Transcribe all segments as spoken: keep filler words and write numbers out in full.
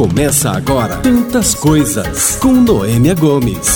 Começa agora Tantas Coisas, com Noêmia Gomes.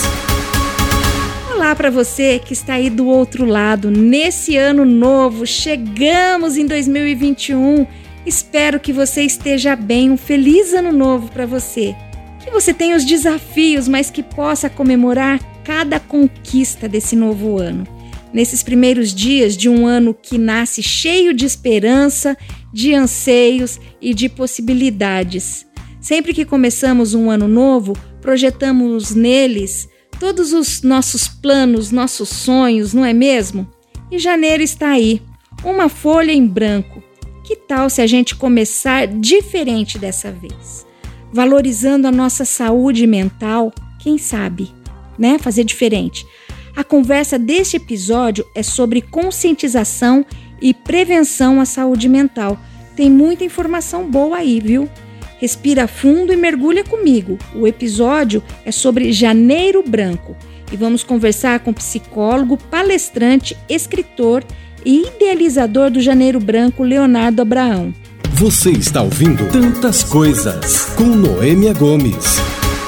Olá para você que está aí do outro lado, nesse ano novo, chegamos em dois mil e vinte e um, espero que você esteja bem, um feliz ano novo para você, que você tenha os desafios, mas que possa comemorar cada conquista desse novo ano. Nesses primeiros dias de um ano que nasce cheio de esperança, de anseios e de possibilidades. Sempre que começamos um ano novo, projetamos neles todos os nossos planos, nossos sonhos, não é mesmo? E janeiro está aí, uma folha em branco. Que tal se a gente começar diferente dessa vez? Valorizando a nossa saúde mental, quem sabe, né? Fazer diferente. A conversa deste episódio é sobre conscientização e prevenção à saúde mental. Tem muita informação boa aí, viu? Respira fundo e mergulha comigo. O episódio é sobre Janeiro Branco e vamos conversar com o psicólogo, palestrante, escritor e idealizador do Janeiro Branco, Leonardo Abraão. Você está ouvindo Tantas Coisas, com Noêmia Gomes.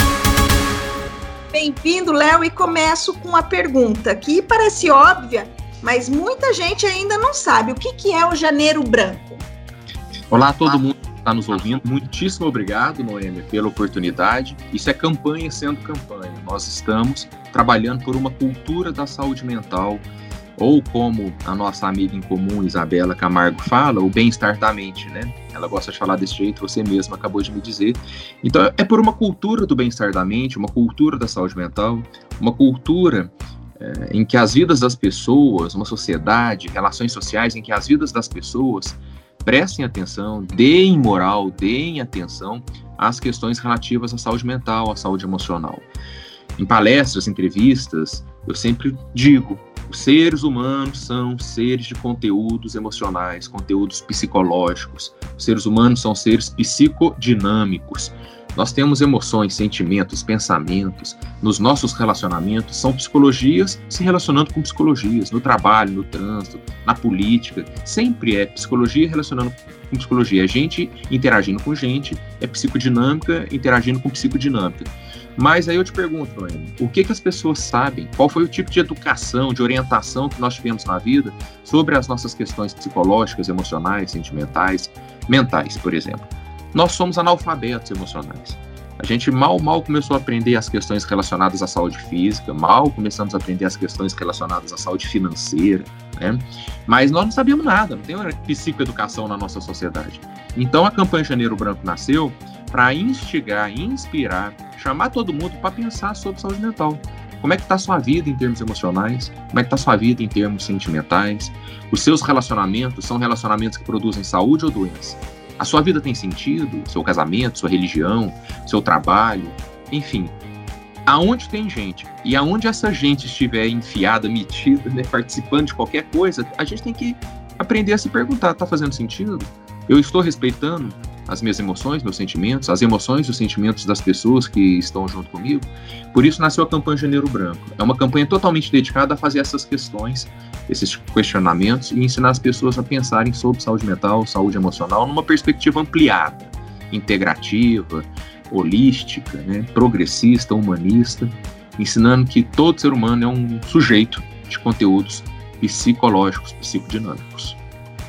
Bem-vindo, Léo, e começo com uma pergunta que parece óbvia, mas muita gente ainda não sabe. O que, que é o Janeiro Branco? Olá a todo mundo que está nos ouvindo. Muitíssimo obrigado, Noêmia, pela oportunidade. Isso é campanha sendo campanha. Nós estamos trabalhando por uma cultura da saúde mental, ou como a nossa amiga em comum, Isabela Camargo, fala, o bem-estar da mente, né? Ela gosta de falar desse jeito, você mesma acabou de me dizer. Então, é por uma cultura do bem-estar da mente, uma cultura da saúde mental, uma cultura é, em que as vidas das pessoas, uma sociedade, relações sociais, em que as vidas das pessoas prestem atenção, deem moral, deem atenção às questões relativas à saúde mental, à saúde emocional. Em palestras, entrevistas, eu sempre digo, os seres humanos são seres de conteúdos emocionais, conteúdos psicológicos. Os seres humanos são seres psicodinâmicos. Nós temos emoções, sentimentos, pensamentos. Nos nossos relacionamentos, são psicologias se relacionando com psicologias. No trabalho, no trânsito, na política. Sempre é psicologia relacionando com psicologia. É gente interagindo com gente, é psicodinâmica interagindo com psicodinâmica. Mas aí eu te pergunto, Noêmia, o que, que as pessoas sabem? Qual foi o tipo de educação, de orientação que nós tivemos na vida sobre as nossas questões psicológicas, emocionais, sentimentais, mentais, por exemplo? Nós somos analfabetos emocionais. A gente mal, mal começou a aprender as questões relacionadas à saúde física, mal começamos a aprender as questões relacionadas à saúde financeira, né? Mas nós não sabíamos nada, não tem uma psicoeducação na nossa sociedade. Então a campanha Janeiro Branco nasceu para instigar, inspirar, chamar todo mundo para pensar sobre saúde mental. Como é que está a sua vida em termos emocionais? Como é que está a sua vida em termos sentimentais? Os seus relacionamentos são relacionamentos que produzem saúde ou doença? A sua vida tem sentido? Seu casamento, sua religião, seu trabalho, enfim. Aonde tem gente e aonde essa gente estiver enfiada, metida, né, participando de qualquer coisa, a gente tem que aprender a se perguntar, está fazendo sentido? Eu estou respeitando as minhas emoções, meus sentimentos, as emoções e os sentimentos das pessoas que estão junto comigo? Por isso nasceu a campanha Janeiro Branco. É uma campanha totalmente dedicada a fazer essas questões, esses questionamentos e ensinar as pessoas a pensarem sobre saúde mental, saúde emocional, numa perspectiva ampliada, integrativa, holística, né, progressista, humanista, ensinando que todo ser humano é um sujeito de conteúdos psicológicos, psicodinâmicos.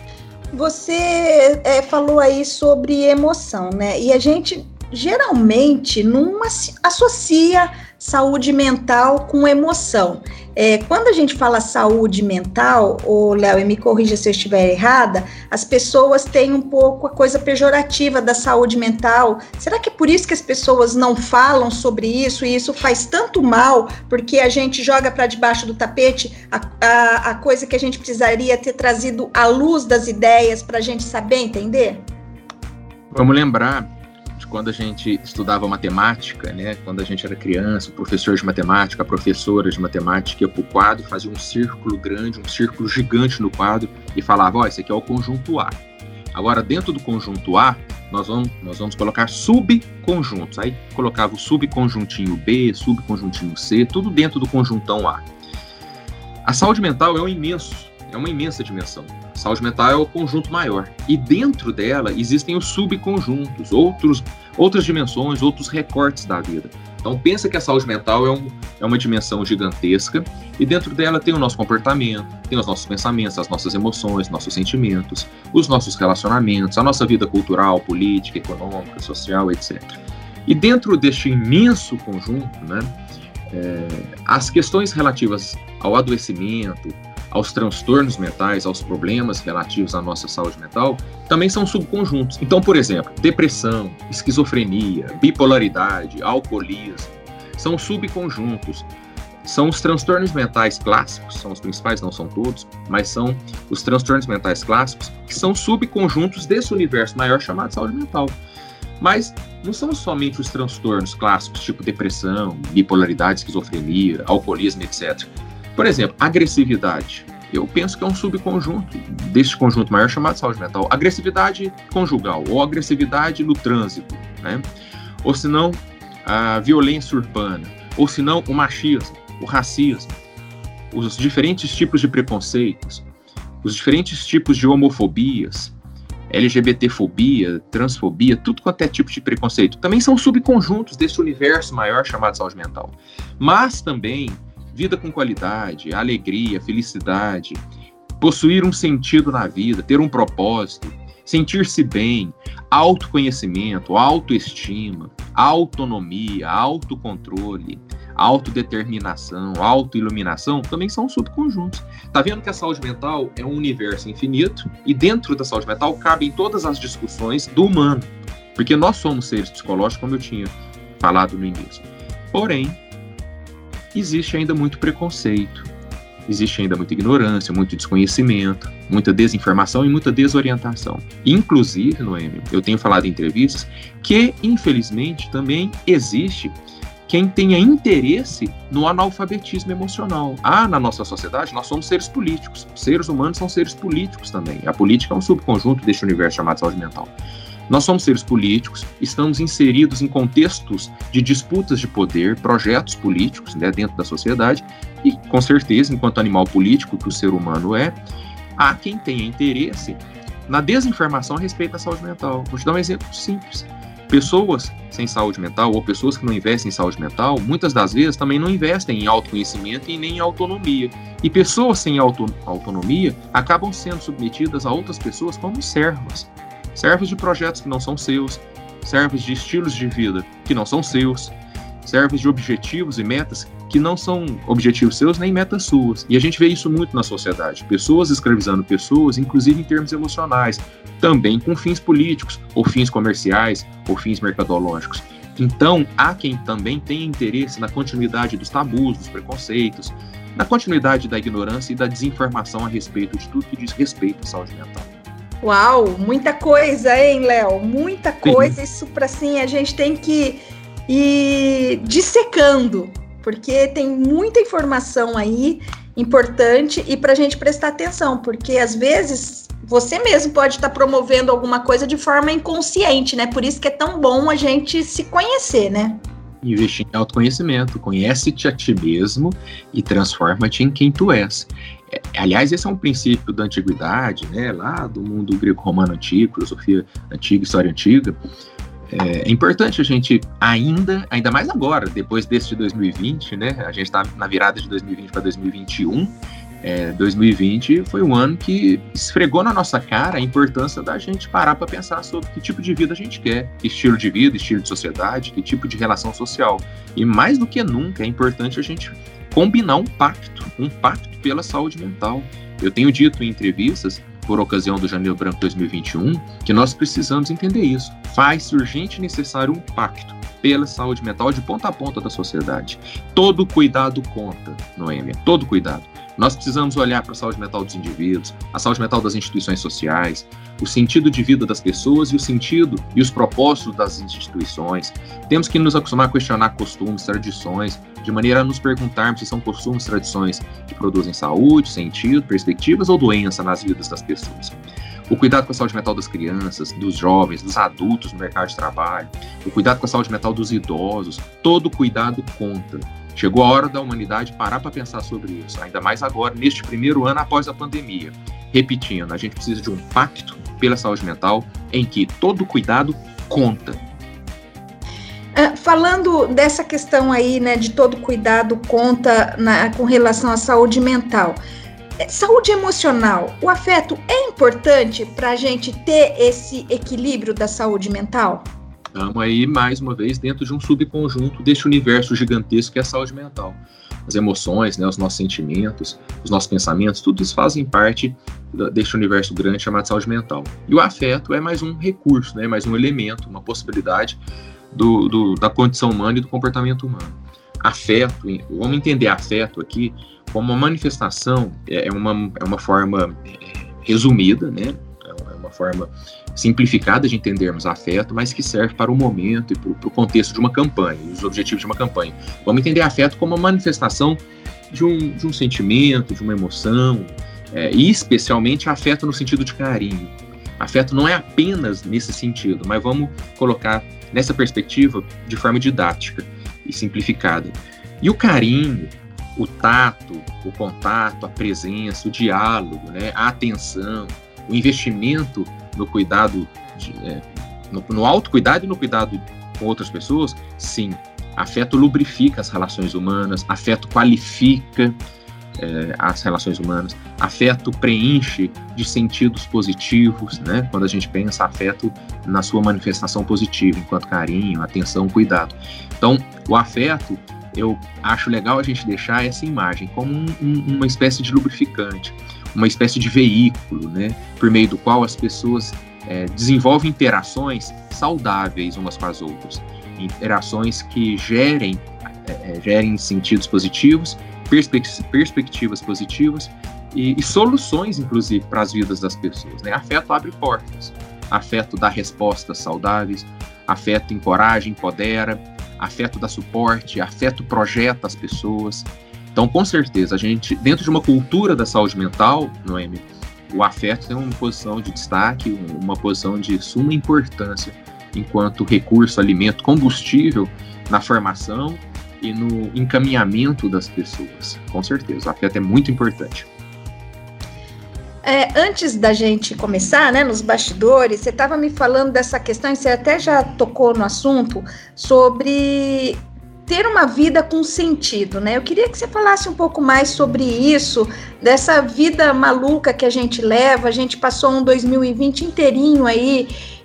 Você é, falou aí sobre emoção, né? E a gente geralmente não associa saúde mental com emoção. É, quando a gente fala saúde mental, ô Léo, e me corrija se eu estiver errada, as pessoas têm um pouco a coisa pejorativa da saúde mental. Será que é por isso que as pessoas não falam sobre isso e isso faz tanto mal, porque a gente joga para debaixo do tapete a, a, a coisa que a gente precisaria ter trazido à luz das ideias para a gente saber entender? Vamos lembrar quando a gente estudava matemática, né, quando a gente era criança, o professor de matemática, a professora de matemática ia para o quadro, fazia um círculo grande, um círculo gigante no quadro e falava, ó, esse aqui é o conjunto A. Agora, dentro do conjunto A, nós vamos, nós vamos colocar subconjuntos. Aí colocava o subconjuntinho B, subconjuntinho C, tudo dentro do conjuntão A. A saúde mental é um imenso é uma imensa dimensão. A saúde mental é o conjunto maior. E dentro dela existem os subconjuntos, outros, outras dimensões, outros recortes da vida. Então pensa que a saúde mental é, um, é uma dimensão gigantesca e dentro dela tem o nosso comportamento, tem os nossos pensamentos, as nossas emoções, nossos sentimentos, os nossos relacionamentos, a nossa vida cultural, política, econômica, social, etcétera. E dentro deste imenso conjunto, né, é, as questões relativas ao adoecimento, aos transtornos mentais, aos problemas relativos à nossa saúde mental, também são subconjuntos. Então, por exemplo, depressão, esquizofrenia, bipolaridade, alcoolismo, são subconjuntos. São os transtornos mentais clássicos, são os principais, não são todos, mas são os transtornos mentais clássicos, que são subconjuntos desse universo maior chamado saúde mental. Mas não são somente os transtornos clássicos, tipo depressão, bipolaridade, esquizofrenia, alcoolismo, etcétera. Por exemplo, agressividade. Eu penso que é um subconjunto deste conjunto maior chamado saúde mental. Agressividade conjugal, ou agressividade no trânsito, né? Ou se não, a violência urbana, ou se não, o machismo, o racismo, os diferentes tipos de preconceitos, os diferentes tipos de homofobias, LGBTfobia, transfobia, tudo quanto é tipo de preconceito, também são subconjuntos desse universo maior chamado saúde mental. Mas também vida com qualidade, alegria, felicidade, possuir um sentido na vida, ter um propósito, sentir-se bem, autoconhecimento, autoestima, autonomia, autocontrole, autodeterminação, autoiluminação, também são subconjuntos. Tá vendo que a saúde mental é um universo infinito e dentro da saúde mental cabem todas as discussões do humano, porque nós somos seres psicológicos, como eu tinha falado no início. Porém, existe ainda muito preconceito, existe ainda muita ignorância, muito desconhecimento, muita desinformação e muita desorientação. Inclusive, Noêmia, eu tenho falado em entrevistas que, infelizmente, também existe quem tenha interesse no analfabetismo emocional. Ah, na nossa sociedade, nós somos seres políticos. Seres humanos são seres políticos também. A política é um subconjunto deste universo chamado saúde mental. Nós somos seres políticos, estamos inseridos em contextos de disputas de poder, projetos políticos, né, dentro da sociedade, e com certeza, enquanto animal político que o ser humano é, há quem tenha interesse na desinformação a respeito da saúde mental. Vou te dar um exemplo simples. Pessoas sem saúde mental ou pessoas que não investem em saúde mental, muitas das vezes também não investem em autoconhecimento e nem em autonomia. E pessoas sem auto- autonomia acabam sendo submetidas a outras pessoas como servas. Servos de projetos que não são seus, servos de estilos de vida que não são seus, servos de objetivos e metas que não são objetivos seus nem metas suas. E a gente vê isso muito na sociedade. Pessoas escravizando pessoas, inclusive em termos emocionais, também com fins políticos, ou fins comerciais, ou fins mercadológicos. Então, há quem também tenha interesse na continuidade dos tabus, dos preconceitos, na continuidade da ignorância e da desinformação a respeito de tudo que diz respeito à saúde mental. Uau, muita coisa, hein, Léo? Muita coisa. Sim. Isso, para assim, a gente tem que ir dissecando, porque tem muita informação aí importante e para a gente prestar atenção, porque às vezes você mesmo pode estar promovendo alguma coisa de forma inconsciente, né? Por isso que é tão bom a gente se conhecer, né? Investir em autoconhecimento, conhece-te a ti mesmo e transforma-te em quem tu és. É, aliás, esse é um princípio da antiguidade, né? Lá do mundo grego-romano antigo, filosofia antiga, história antiga. É, é importante a gente ainda, ainda mais agora, depois desse de dois mil e vinte, né? A gente está na virada de dois mil e vinte para dois mil e vinte e um. É, dois mil e vinte foi um ano que esfregou na nossa cara a importância da gente parar para pensar sobre que tipo de vida a gente quer, que estilo de vida, estilo de sociedade, que tipo de relação social. E mais do que nunca é importante a gente combinar um pacto, um pacto pela saúde mental. Eu tenho dito em entrevistas, por ocasião do Janeiro Branco dois mil e vinte e um, que nós precisamos entender isso. Faz-se urgente e necessário um pacto pela saúde mental de ponta a ponta da sociedade. Todo cuidado conta, Noêmia, todo cuidado. Nós precisamos olhar para a saúde mental dos indivíduos, a saúde mental das instituições sociais, o sentido de vida das pessoas e o sentido e os propósitos das instituições. Temos que nos acostumar a questionar costumes, tradições, de maneira a nos perguntarmos se são costumes, tradições que produzem saúde, sentido, perspectivas ou doença nas vidas das pessoas. o cuidado com a saúde mental das crianças, dos jovens, dos adultos no mercado de trabalho, o cuidado com a saúde mental dos idosos, todo cuidado conta. Chegou a hora da humanidade parar para pensar sobre isso, ainda mais agora, neste primeiro ano após a pandemia. Repetindo, a gente precisa de um pacto pela saúde mental em que todo cuidado conta. Uh, falando dessa questão aí, né, de todo cuidado conta na, com relação à saúde mental, saúde emocional, o afeto é importante para a gente ter esse equilíbrio da saúde mental? Estamos aí, mais uma vez, dentro de um subconjunto deste universo gigantesco que é a saúde mental. As emoções, né, os nossos sentimentos, os nossos pensamentos, tudo isso fazem parte deste universo grande chamado saúde mental. E o afeto é mais um recurso, né, mais um elemento, uma possibilidade do, do, da condição humana e do comportamento humano. Afeto, vamos entender afeto aqui como uma manifestação, é uma, é uma forma resumida, né, é uma forma simplificada de entendermos afeto, mas que serve para o momento e para o contexto de uma campanha, os objetivos de uma campanha. Vamos entender afeto como uma manifestação de um, de um sentimento, de uma emoção, é, e especialmente afeto no sentido de carinho. Afeto não é apenas nesse sentido, mas vamos colocar nessa perspectiva de forma didática e simplificada. E o carinho, o tato, o contato, a presença, o diálogo, né, a atenção, o investimento no cuidado, de, é, no, no autocuidado e no cuidado com outras pessoas, sim, afeto lubrifica as relações humanas, afeto qualifica é, as relações humanas, afeto preenche de sentidos positivos, né? Quando a gente pensa afeto na sua manifestação positiva, enquanto carinho, atenção, cuidado. Então, o afeto, eu acho legal a gente deixar essa imagem como um, um, uma espécie de lubrificante, uma espécie de veículo, né, por meio do qual as pessoas é, desenvolvem interações saudáveis umas com as outras, interações que gerem, é, gerem sentidos positivos, perspect- perspectivas positivas e, e soluções, inclusive, para as vidas das pessoas, né? Afeto abre portas, afeto dá respostas saudáveis, afeto encoraja, empodera, afeto dá suporte, afeto projeta as pessoas. Então, com certeza, a gente, dentro de uma cultura da saúde mental, Noêmia, o afeto tem uma posição de destaque, uma posição de suma importância enquanto recurso, alimento, combustível na formação e no encaminhamento das pessoas. Com certeza, o afeto é muito importante. É, antes da gente começar, né, nos bastidores, você estava me falando dessa questão, e você até já tocou no assunto, sobre ter uma vida com sentido, né? Eu queria que você falasse um pouco mais sobre isso, dessa vida maluca que a gente leva. A gente passou um dois mil e vinte inteirinho aí,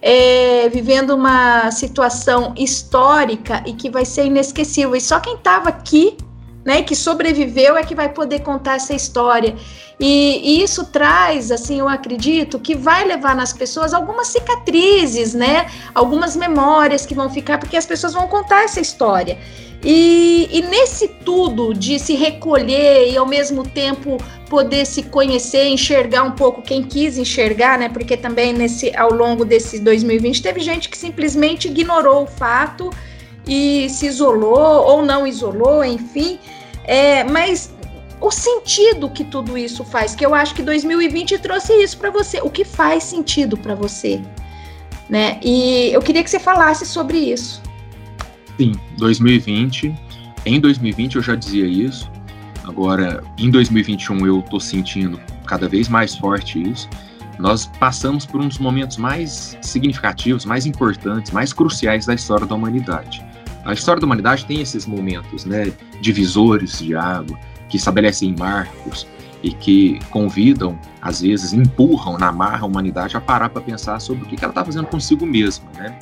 é, vivendo uma situação histórica e que vai ser inesquecível. E só quem estava aqui, né, que sobreviveu, é que vai poder contar essa história. E, e isso traz, assim, eu acredito, que vai levar nas pessoas algumas cicatrizes, né? Algumas memórias que vão ficar, porque as pessoas vão contar essa história. E, e nesse tudo de se recolher e ao mesmo tempo poder se conhecer, enxergar um pouco quem quis enxergar, né? Porque também nesse, ao longo desse dois mil e vinte teve gente que simplesmente ignorou o fato e se isolou ou não isolou, enfim. É, mas o sentido que tudo isso faz, que eu acho que dois mil e vinte trouxe isso para você. O que faz sentido para você, né? E eu queria que você falasse sobre isso. Sim, dois mil e vinte, em dois mil e vinte eu já dizia isso, agora em dois mil e vinte e um eu estou sentindo cada vez mais forte isso. Nós passamos por um dos momentos mais significativos, mais importantes, mais cruciais da história da humanidade. A história da humanidade tem esses momentos, né, divisores de água, que estabelecem marcos e que convidam, às vezes, empurram na marra a humanidade a parar para pensar sobre o que ela está fazendo consigo mesma, né?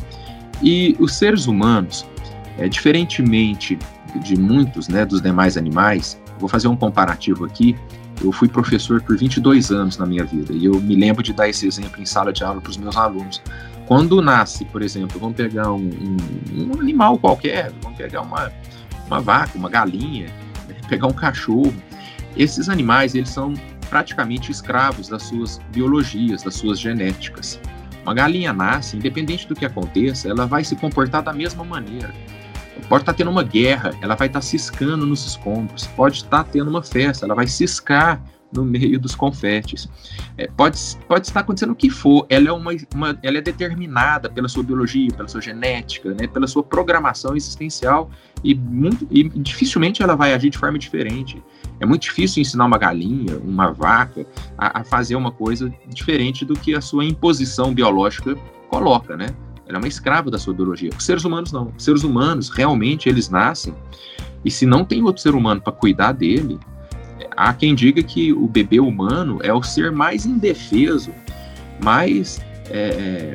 E os seres humanos, É, diferentemente de muitos, né, dos demais animais, vou fazer um comparativo aqui. Eu fui professor por vinte e dois anos na minha vida e eu me lembro de dar esse exemplo em sala de aula para os meus alunos. Quando nasce, por exemplo, vamos pegar um, um, um animal qualquer, vamos pegar uma, uma vaca, uma galinha, né, pegar um cachorro. Esses animais, eles são praticamente escravos das suas biologias, das suas genéticas. Uma galinha nasce, independente do que aconteça, ela vai se comportar da mesma maneira. Pode estar tendo uma guerra, ela vai estar ciscando nos escombros. Pode estar tendo uma festa, ela vai ciscar no meio dos confetes. É, pode, pode estar acontecendo o que for, ela é, uma, uma, ela é determinada pela sua biologia, pela sua genética, né, pela sua programação existencial, e, muito, e dificilmente ela vai agir de forma diferente. É muito difícil ensinar uma galinha, uma vaca, a, a fazer uma coisa diferente do que a sua imposição biológica coloca, né? Ela é uma escrava da sua biologia. Os seres humanos não. Os seres humanos, realmente, eles nascem, e se não tem outro ser humano para cuidar dele, há quem diga que o bebê humano é o ser mais indefeso, mais é,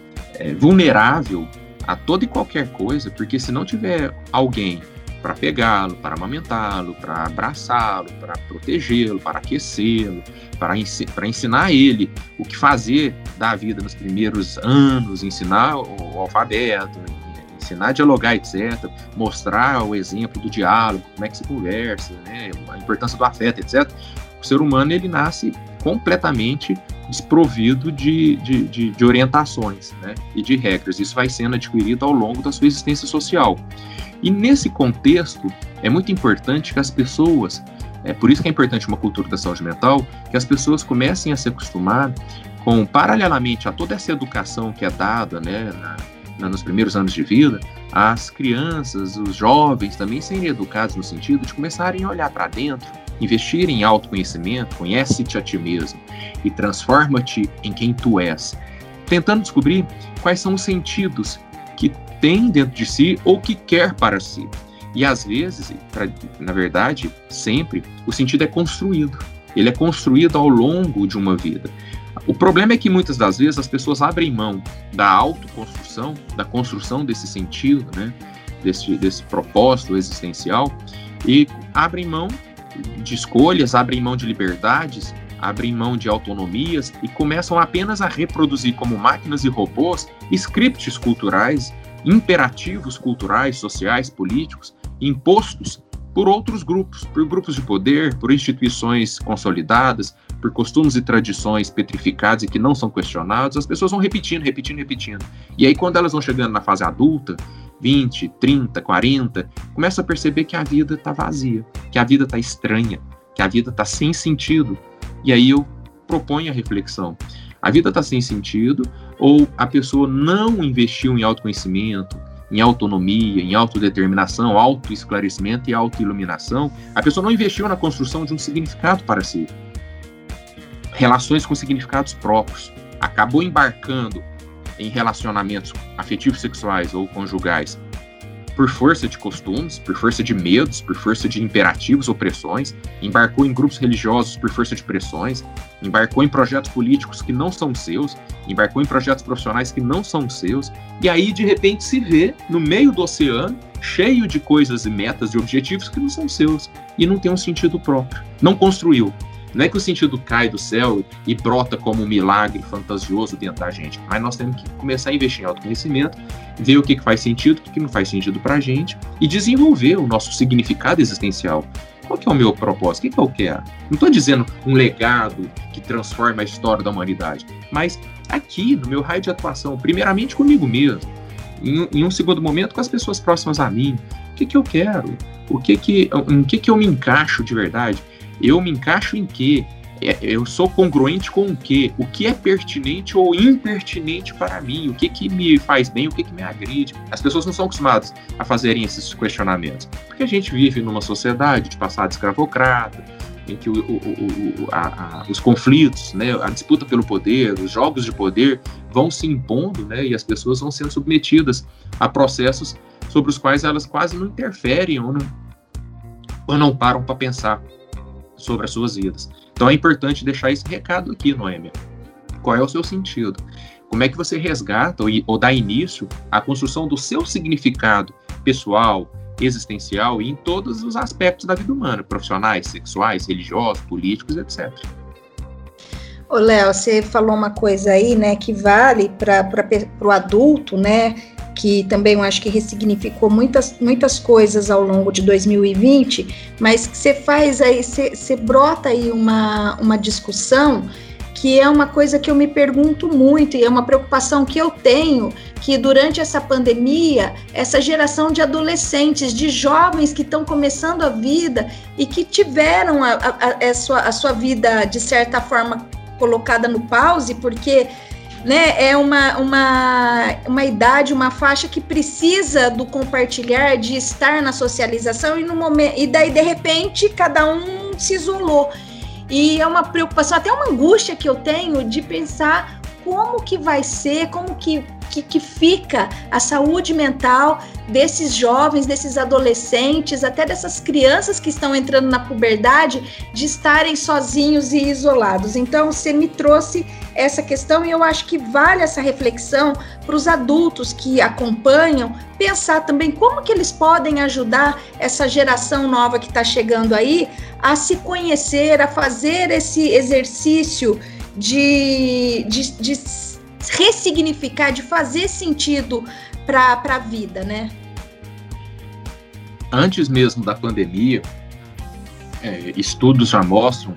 é, vulnerável a toda e qualquer coisa, porque se não tiver alguém para pegá-lo, para amamentá-lo, para abraçá-lo, para protegê-lo, para aquecê-lo, para ensi- para ensinar a ele o que fazer da vida nos primeiros anos, ensinar o, o alfabeto, ensinar a dialogar, etcétera, mostrar o exemplo do diálogo, como é que se conversa, né, a importância do afeto, etcétera. O ser humano, ele nasce completamente desprovido de, de, de, de orientações, né, e de regras. Isso vai sendo adquirido ao longo da sua existência social. E nesse contexto, é muito importante que as pessoas, é por isso que é importante uma cultura da saúde mental, que as pessoas comecem a se acostumar com, paralelamente a toda essa educação que é dada, né, na, na, nos primeiros anos de vida, as crianças, os jovens também serem educados no sentido de começarem a olhar para dentro, investirem em autoconhecimento, conhece-te a ti mesmo e transforma-te em quem tu és, tentando descobrir quais são os sentidos que tem dentro de si ou que quer para si. E às vezes, pra, na verdade, sempre, o sentido é construído. Ele é construído ao longo de uma vida. O problema é que muitas das vezes as pessoas abrem mão da autoconstrução, da construção desse sentido, né, desse, desse propósito existencial, e abrem mão de escolhas, abrem mão de liberdades, abrem mão de autonomias e começam apenas a reproduzir como máquinas e robôs scripts culturais, imperativos culturais, sociais, políticos, impostos por outros grupos, por grupos de poder, por instituições consolidadas, por costumes e tradições petrificados e que não são questionados. As pessoas vão repetindo, repetindo, repetindo. E aí, quando elas vão chegando na fase adulta, vinte, trinta, quarenta, começam a perceber que a vida está vazia, que a vida está estranha, que a vida está sem sentido. E aí eu proponho a reflexão. A vida está sem sentido, ou a pessoa não investiu em autoconhecimento, em autonomia, em autodeterminação, autoesclarecimento e autoiluminação. A pessoa não investiu na construção de um significado para si. Relações com significados próprios. Acabou embarcando em relacionamentos afetivos sexuais ou conjugais por força de costumes, por força de medos, por força de imperativos ou pressões, embarcou em grupos religiosos por força de pressões, embarcou em projetos políticos que não são seus, embarcou em projetos profissionais que não são seus, e aí de repente se vê no meio do oceano, cheio de coisas e metas e objetivos que não são seus, e não tem um sentido próprio, não construiu. Não é que o sentido cai do céu e brota como um milagre fantasioso dentro da gente, mas nós temos que começar a investir em autoconhecimento, ver o que faz sentido, o que não faz sentido pra gente e desenvolver o nosso significado existencial. Qual que é o meu propósito? O que, que eu quero? Não estou dizendo um legado que transforma a história da humanidade, mas aqui, no meu raio de atuação, primeiramente comigo mesmo, em, em um segundo momento com as pessoas próximas a mim. O que, que eu quero? O que que, em que, que eu me encaixo de verdade? Eu me encaixo em quê? Eu sou congruente com o quê? O que é pertinente ou impertinente para mim? O que que me faz bem? O que que me agride? As pessoas não são acostumadas a fazerem esses questionamentos. Porque a gente vive numa sociedade de passado escravocrata, em que o, o, o, a, a, os conflitos, né, a disputa pelo poder, os jogos de poder vão se impondo, né, e as pessoas vão sendo submetidas a processos sobre os quais elas quase não interferem ou não, ou não param para pensar sobre as suas vidas. Então é importante deixar esse recado aqui, Noêmia. Qual é o seu sentido? Como é que você resgata ou, ou dá início à construção do seu significado pessoal, existencial e em todos os aspectos da vida humana, profissionais, sexuais, religiosos, políticos, etcétera. Ô, Léo, você falou uma coisa aí, né, que vale para o adulto, né, que também eu acho que ressignificou muitas, muitas coisas ao longo de dois mil e vinte, mas que você faz aí, você, você brota aí uma, uma discussão que é uma coisa que eu me pergunto muito e é uma preocupação que eu tenho, que durante essa pandemia, essa geração de adolescentes, de jovens que estão começando a vida e que tiveram a, a, a, sua, a sua vida, de certa forma, colocada no pause, porque, né, é uma, uma, uma idade, uma faixa que precisa do compartilhar, de estar na socialização, e, no momento, e daí, de repente, cada um se isolou. E é uma preocupação, até uma angústia que eu tenho de pensar como que vai ser, como que, que, que fica a saúde mental desses jovens, desses adolescentes, até dessas crianças que estão entrando na puberdade, de estarem sozinhos e isolados. Então, você me trouxe essa questão e eu acho que vale essa reflexão para os adultos que acompanham, pensar também como que eles podem ajudar essa geração nova que está chegando aí a se conhecer, a fazer esse exercício de, de, de ressignificar, de fazer sentido para a vida, né? Antes mesmo da pandemia, é, estudos já mostram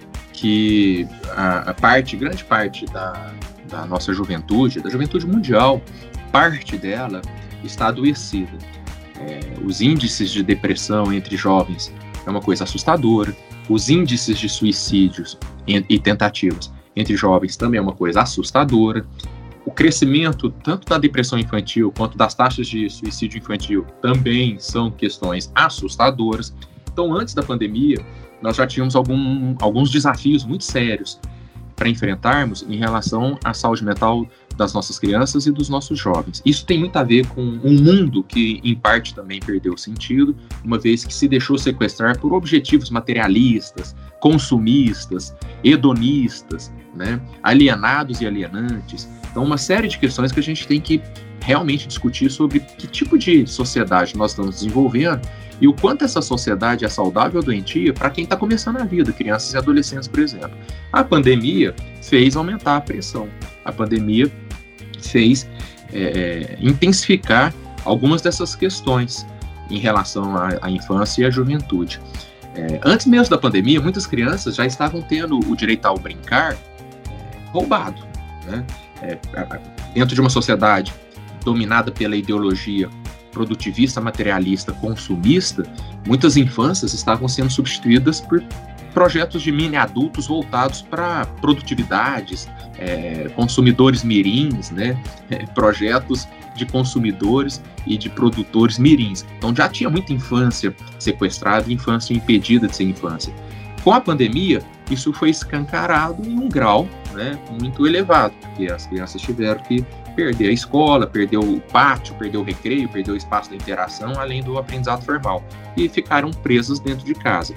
que a, a parte, grande parte da, da nossa juventude, da juventude mundial, parte dela está adoecida. É, os índices de depressão entre jovens é uma coisa assustadora. Os índices de suicídios e, e tentativas entre jovens também é uma coisa assustadora. O crescimento tanto da depressão infantil quanto das taxas de suicídio infantil também são questões assustadoras. Então, antes da pandemia, nós já tínhamos algum, alguns desafios muito sérios para enfrentarmos em relação à saúde mental das nossas crianças e dos nossos jovens. Isso tem muito a ver com um mundo que, em parte, também perdeu sentido, uma vez que se deixou sequestrar por objetivos materialistas, consumistas, hedonistas, né, alienados e alienantes. Então, uma série de questões que a gente tem que realmente discutir sobre que tipo de sociedade nós estamos desenvolvendo e o quanto essa sociedade é saudável ou doentia para quem está começando a vida, crianças e adolescentes, por exemplo. A pandemia fez aumentar a pressão. A pandemia fez é, intensificar algumas dessas questões em relação à, à infância e à juventude. É, antes mesmo da pandemia, muitas crianças já estavam tendo o direito ao brincar é, roubado, né? É, dentro de uma sociedade dominada pela ideologia produtivista, materialista, consumista, muitas infâncias estavam sendo substituídas por projetos de mini-adultos voltados para produtividades, é, consumidores mirins, né? É, projetos de consumidores e de produtores mirins. Então já tinha muita infância sequestrada, infância impedida de ser infância. Com a pandemia, isso foi escancarado em um grau, né, muito elevado, porque as crianças tiveram que perder a escola, perder o pátio, perder o recreio, perder o espaço da interação, além do aprendizado formal, e ficaram presas dentro de casa.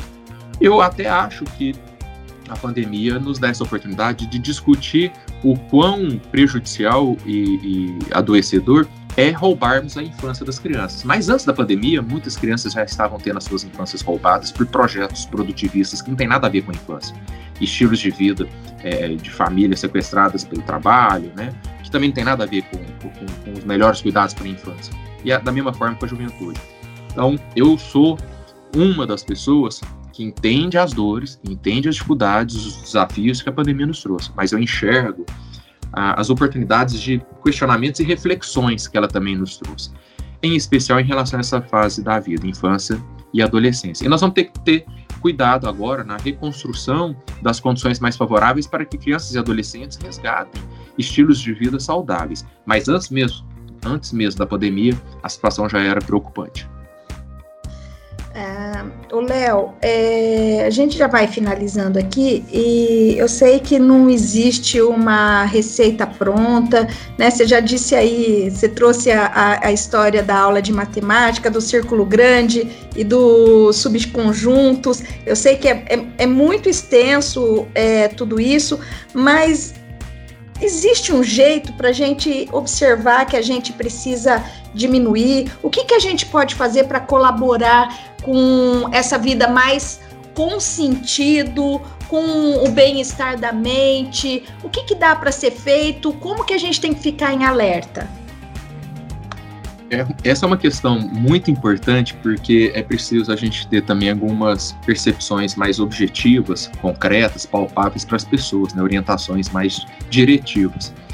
Eu até acho que a pandemia nos dá essa oportunidade de discutir o quão prejudicial e, e adoecedor é roubarmos a infância das crianças. Mas antes da pandemia, muitas crianças já estavam tendo as suas infâncias roubadas por projetos produtivistas que não tem nada a ver com a infância. Estilos de vida é, de famílias sequestradas pelo trabalho, né? Que também não tem nada a ver com, com, com os melhores cuidados para a infância. E a, da mesma forma com a juventude. Então, eu sou uma das pessoas que entende as dores, entende as dificuldades, os desafios que a pandemia nos trouxe. Mas eu enxergo as oportunidades de questionamentos e reflexões que ela também nos trouxe, em especial em relação a essa fase da vida, infância e adolescência. E nós vamos ter que ter cuidado agora na reconstrução das condições mais favoráveis para que crianças e adolescentes resgatem estilos de vida saudáveis. Mas antes mesmo, antes mesmo da pandemia, a situação já era preocupante. Ô, Léo, é, a gente já vai finalizando aqui e eu sei que não existe uma receita pronta, né? Você já disse aí, você trouxe a, a, a história da aula de matemática, do círculo grande e dos subconjuntos. Eu sei que é, é, é muito extenso é, tudo isso, mas existe um jeito para a gente observar que a gente precisa diminuir? O que, que a gente pode fazer para colaborar com essa vida mais com sentido, com o bem-estar da mente? O que, que dá para ser feito? Como que a gente tem que ficar em alerta? É, essa é uma questão muito importante, porque é preciso a gente ter também algumas percepções mais objetivas, concretas, palpáveis para as pessoas, né? Orientações mais diretivas.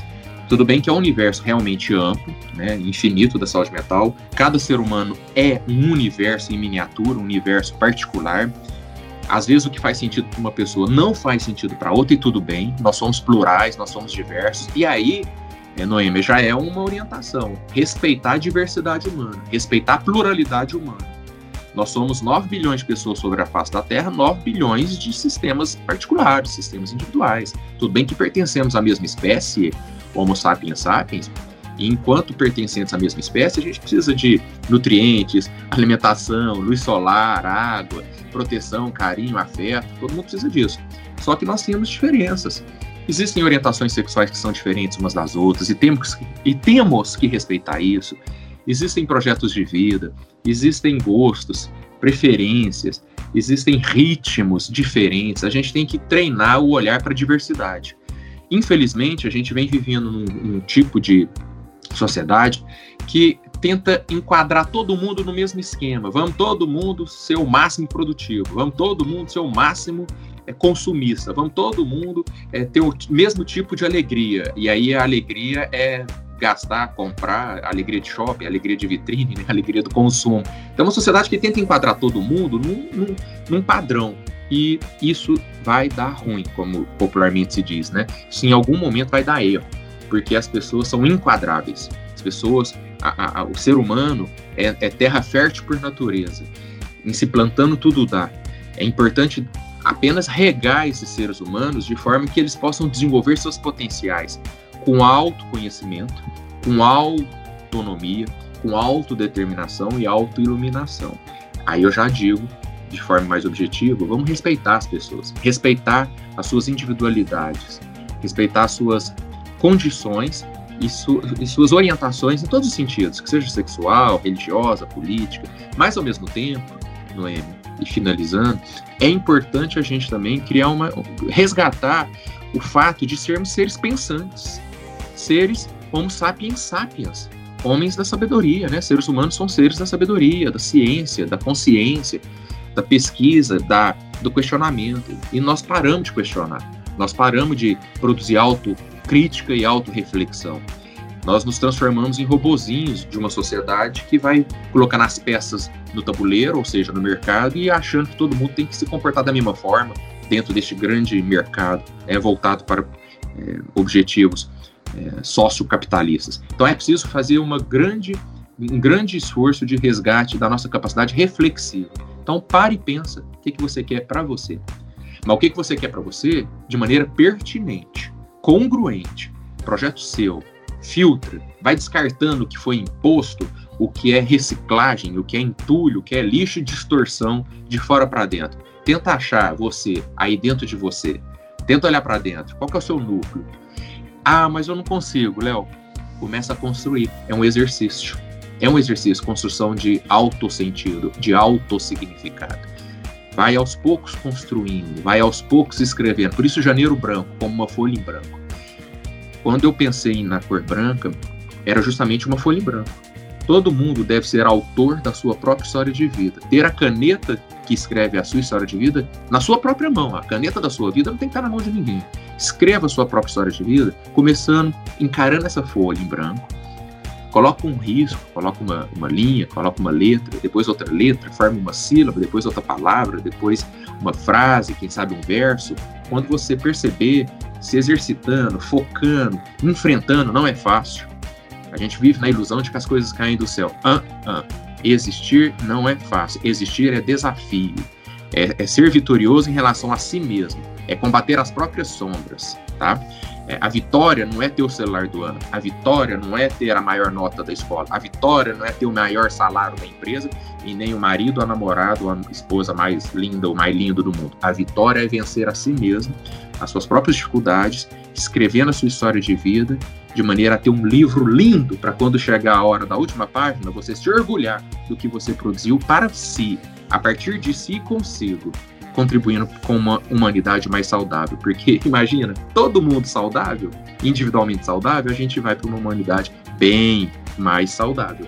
Tudo bem que é um universo realmente amplo, né, infinito da saúde mental. Cada ser humano é um universo em miniatura, um universo particular. Às vezes o que faz sentido para uma pessoa não faz sentido para outra, e tudo bem. Nós somos plurais, nós somos diversos. E aí, é, Noêmia, já é uma orientação. Respeitar a diversidade humana, respeitar a pluralidade humana. Nós somos nove bilhões de pessoas sobre a face da Terra, nove bilhões de sistemas particulares, sistemas individuais. Tudo bem que pertencemos à mesma espécie, Homo sapiens sapiens, e enquanto pertencentes à mesma espécie, a gente precisa de nutrientes, alimentação, luz solar, água, proteção, carinho, afeto, todo mundo precisa disso. Só que nós temos diferenças. Existem orientações sexuais que são diferentes umas das outras, e temos, e temos que respeitar isso. Existem projetos de vida, existem gostos, preferências, existem ritmos diferentes. A gente tem que treinar o olhar para a diversidade. Infelizmente, a gente vem vivendo num, num tipo de sociedade que tenta enquadrar todo mundo no mesmo esquema. Vamos todo mundo ser o máximo produtivo, vamos todo mundo ser o máximo é, consumista, vamos todo mundo é, ter o mesmo tipo de alegria. E aí a alegria é gastar, comprar, alegria de shopping, alegria de vitrine, né? Alegria do consumo. Então é uma sociedade que tenta enquadrar todo mundo num, num, num padrão. E isso vai dar ruim, como popularmente se diz, né? Isso em algum momento vai dar erro, porque as pessoas são inquadráveis. As pessoas, a, a, o ser humano é, é terra fértil por natureza. Em se plantando tudo dá. É importante apenas regar esses seres humanos de forma que eles possam desenvolver seus potenciais com autoconhecimento, com autonomia, com autodeterminação e autoiluminação. Aí eu já digo, de forma mais objetiva, vamos respeitar as pessoas, respeitar as suas individualidades, respeitar as suas condições e, su- e suas orientações em todos os sentidos, que seja sexual, religiosa, política, mas ao mesmo tempo, Noêmia, e finalizando, é importante a gente também criar uma, resgatar o fato de sermos seres pensantes, seres Homo sapiens sapiens, homens da sabedoria, né? Seres humanos são seres da sabedoria, da ciência, da consciência, da pesquisa, da, do questionamento. E nós paramos de questionar. Nós paramos de produzir autocrítica e autorreflexão. Nós nos transformamos em robozinhos de uma sociedade que vai colocando as peças no tabuleiro, ou seja, no mercado, e achando que todo mundo tem que se comportar da mesma forma dentro deste grande mercado, é, voltado para é, objetivos é, sociocapitalistas. Então é preciso fazer uma grande, um grande esforço de resgate da nossa capacidade reflexiva. Então pare e pensa o que, que você quer para você. Mas o que, que você quer para você de maneira pertinente, congruente, projeto seu, filtra, vai descartando o que foi imposto, o que é reciclagem, o que é entulho, o que é lixo e distorção de fora para dentro. Tenta achar você aí dentro de você. Tenta olhar para dentro. Qual que é o seu núcleo? Ah, mas eu não consigo, Léo. Começa a construir. É um exercício. É um exercício, construção de autossentido, de autossignificado. Vai aos poucos construindo, vai aos poucos escrevendo. Por isso, janeiro branco, como uma folha em branco. Quando eu pensei na cor branca, era justamente uma folha em branco. Todo mundo deve ser autor da sua própria história de vida. Ter a caneta que escreve a sua história de vida na sua própria mão. A caneta da sua vida não tem que estar na mão de ninguém. Escreva a sua própria história de vida, começando, encarando essa folha em branco. Coloca um risco, coloca uma, uma linha, coloca uma letra, depois outra letra, forma uma sílaba, depois outra palavra, depois uma frase, quem sabe um verso. Quando você perceber, se exercitando, focando, enfrentando, não é fácil. A gente vive na ilusão de que as coisas caem do céu. Ah, ah. Existir não é fácil. Existir é desafio. É, é ser vitorioso em relação a si mesmo. É combater as próprias sombras, tá? É, a vitória não é ter o celular do ano. A vitória não é ter a maior nota da escola. A vitória não é ter o maior salário da empresa e nem o marido, a namorada, ou a esposa mais linda ou mais lindo do mundo. A vitória é vencer a si mesmo, as suas próprias dificuldades, escrevendo a sua história de vida, de maneira a ter um livro lindo para quando chegar a hora da última página, você se orgulhar do que você produziu para si, a partir de si consigo, contribuindo com uma humanidade mais saudável. Porque, imagina, todo mundo saudável, individualmente saudável, a gente vai para uma humanidade bem mais saudável.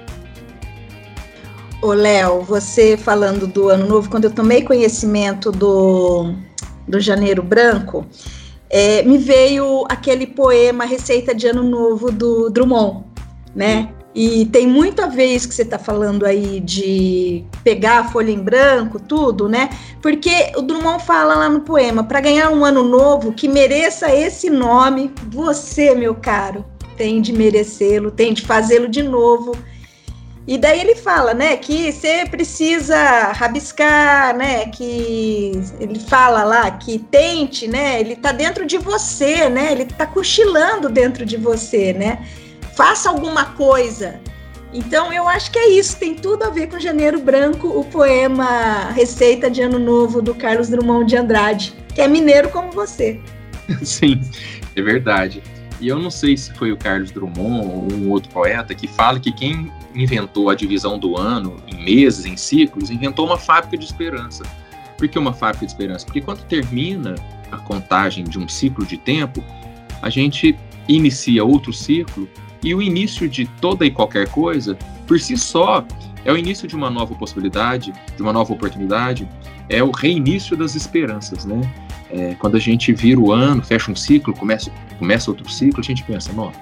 Ô, Léo, você falando do Ano Novo, quando eu tomei conhecimento do, do Janeiro Branco, é, me veio aquele poema Receita de Ano Novo do Drummond, né? E tem muito a ver isso que você está falando aí de pegar a folha em branco, tudo, né? Porque o Drummond fala lá no poema, para ganhar um ano novo que mereça esse nome, você, meu caro, tem de merecê-lo, tem de fazê-lo de novo. E daí ele fala, né, que você precisa rabiscar, né, que ele fala lá que tente, né, ele tá dentro de você, né, ele tá cochilando dentro de você, né, faça alguma coisa. Então eu acho que é isso, tem tudo a ver com Janeiro Branco, o poema Receita de Ano Novo do Carlos Drummond de Andrade, que é mineiro como você. Sim, é verdade. E eu não sei se foi o Carlos Drummond ou um outro poeta que fala que quem inventou a divisão do ano em meses, em ciclos, inventou uma fábrica de esperança. Por que uma fábrica de esperança? Porque quando termina a contagem de um ciclo de tempo, a gente inicia outro ciclo e o início de toda e qualquer coisa, por si só, é o início de uma nova possibilidade, de uma nova oportunidade, é o reinício das esperanças, né? É, quando a gente vira o ano, fecha um ciclo, começa, começa outro ciclo, a gente pensa, não,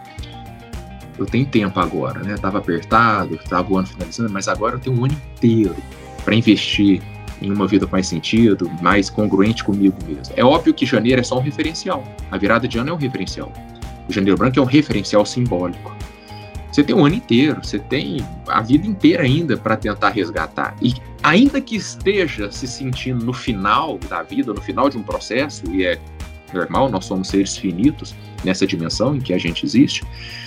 eu tenho tempo agora, né? Estava apertado, estava o ano finalizando, mas agora eu tenho um ano inteiro para investir em uma vida com mais sentido, mais congruente comigo mesmo. É óbvio que janeiro é só um referencial, a virada de ano é um referencial. O Janeiro Branco é um referencial simbólico. Você tem um ano inteiro, você tem a vida inteira ainda para tentar resgatar. E ainda que esteja se sentindo no final da vida, no final de um processo, e é normal, nós somos seres finitos nessa dimensão em que a gente existe,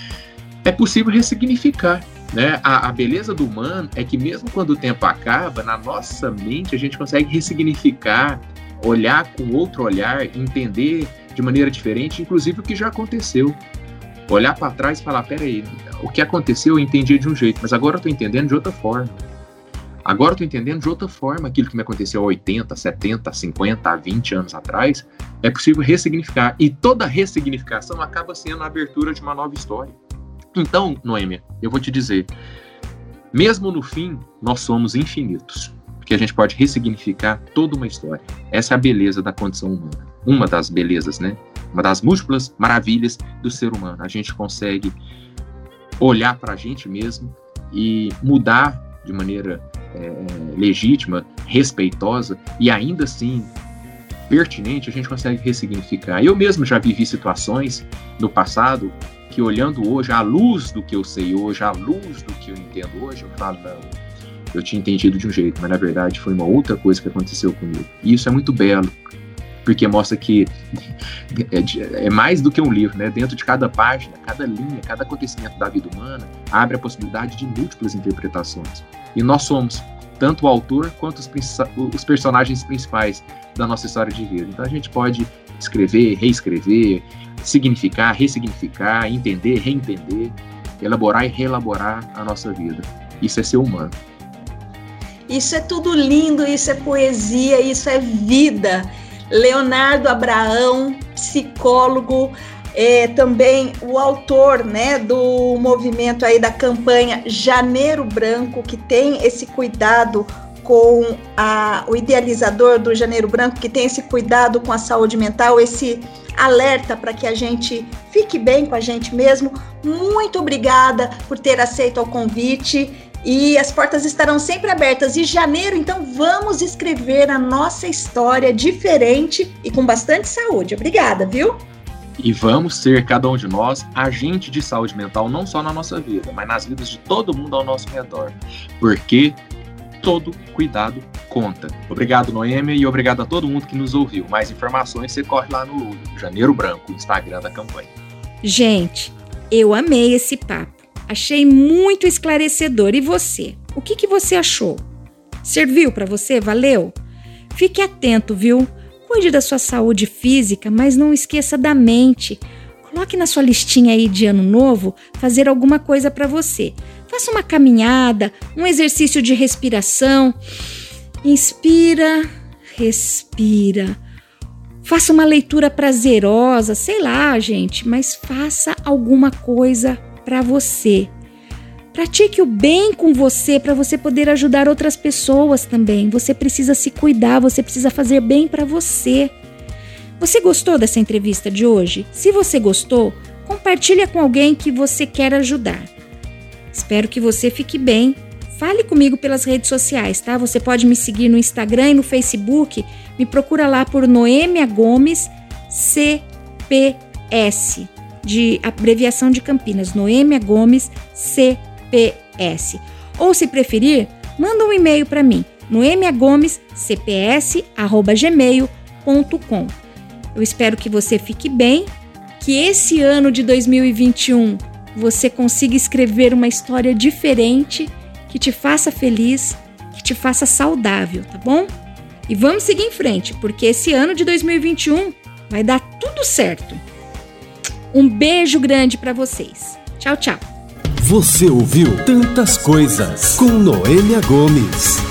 é possível ressignificar, né? A, a beleza do humano é que mesmo quando o tempo acaba, na nossa mente a gente consegue ressignificar, olhar com outro olhar, entender de maneira diferente, inclusive o que já aconteceu. Olhar para trás e falar, peraí, o que aconteceu eu entendi de um jeito, mas agora eu estou entendendo de outra forma. Agora eu estou entendendo de outra forma aquilo que me aconteceu há oitenta, setenta, cinquenta, vinte anos atrás. É possível ressignificar. E toda ressignificação acaba sendo a abertura de uma nova história. Então, Noêmia, eu vou te dizer, mesmo no fim, nós somos infinitos. Porque a gente pode ressignificar toda uma história. Essa é a beleza da condição humana. Uma das belezas, né? Uma das múltiplas maravilhas do ser humano. A gente consegue olhar para a gente mesmo e mudar de maneira é, legítima, respeitosa e ainda assim pertinente, a gente consegue ressignificar. Eu mesmo já vivi situações no passado que, olhando hoje, à luz do que eu sei hoje, à luz do que eu entendo hoje, eu falo, não, eu tinha entendido de um jeito, mas na verdade foi uma outra coisa que aconteceu comigo. E isso é muito belo, porque mostra que é, é mais do que um livro, né? Dentro de cada página, cada linha, cada acontecimento da vida humana, abre a possibilidade de múltiplas interpretações. E nós somos tanto o autor quanto os, os personagens principais da nossa história de vida. Então a gente pode escrever, reescrever, significar, ressignificar, entender, reentender, elaborar e reelaborar a nossa vida. Isso é ser humano. Isso é tudo lindo, isso é poesia, isso é vida. Leonardo Abraão, psicólogo, é, também o autor, né, do movimento aí da campanha Janeiro Branco, que tem esse cuidado com a, o idealizador do Janeiro Branco, que tem esse cuidado com a saúde mental, esse alerta para que a gente fique bem com a gente mesmo. Muito obrigada por ter aceito o convite. E as portas estarão sempre abertas. E janeiro, então, vamos escrever a nossa história diferente e com bastante saúde. Obrigada, viu? E vamos ser, cada um de nós, agente de saúde mental, não só na nossa vida, mas nas vidas de todo mundo ao nosso redor. Porque todo cuidado conta. Obrigado, Noêmia, e obrigado a todo mundo que nos ouviu. Mais informações, você corre lá no Janeiro Branco, Instagram da campanha. Gente, eu amei esse papo. Achei muito esclarecedor. E você? O que, que você achou? Serviu para você? Valeu? Fique atento, viu? Cuide da sua saúde física, mas não esqueça da mente. Coloque na sua listinha aí de ano novo fazer alguma coisa para você. Faça uma caminhada, um exercício de respiração. Inspira, respira. Faça uma leitura prazerosa, sei lá, gente, mas faça alguma coisa para você. Pratique o bem com você para você poder ajudar outras pessoas também. Você precisa se cuidar, você precisa fazer bem para você. Você gostou dessa entrevista de hoje? Se você gostou, compartilha com alguém que você quer ajudar. Espero que você fique bem. Fale comigo pelas redes sociais, tá? Você pode me seguir no Instagram e no Facebook. Me procura lá por Noêmia Gomes C P S, de abreviação de Campinas. Noêmia Gomes C P S. Ou, se preferir, manda um e-mail para mim, noemia gomes c p s arroba gmail ponto com. Eu espero que você fique bem, que esse ano de dois mil e vinte e um você consiga escrever uma história diferente, que te faça feliz, que te faça saudável, tá bom? E vamos seguir em frente, porque esse ano de dois mil e vinte e um vai dar tudo certo. Um beijo grande para vocês. Tchau, tchau. Você ouviu Tantas Coisas com Noêmia Gomes.